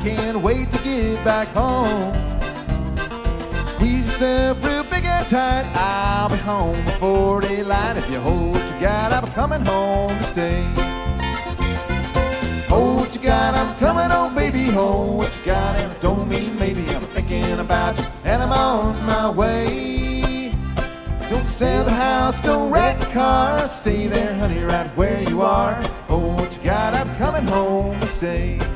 can't wait to get back home. Squeeze yourself real big and tight. I'll be home before daylight. If you hold what you got, I'm coming home to stay. Hold what you got, I'm coming home, baby. Hold what you got, and I don't mean maybe. I'm thinking about you, and I'm on my way. Don't sell the house, don't wreck the car. Stay there, honey, right where you are. Hold what you got, I'm coming home to stay.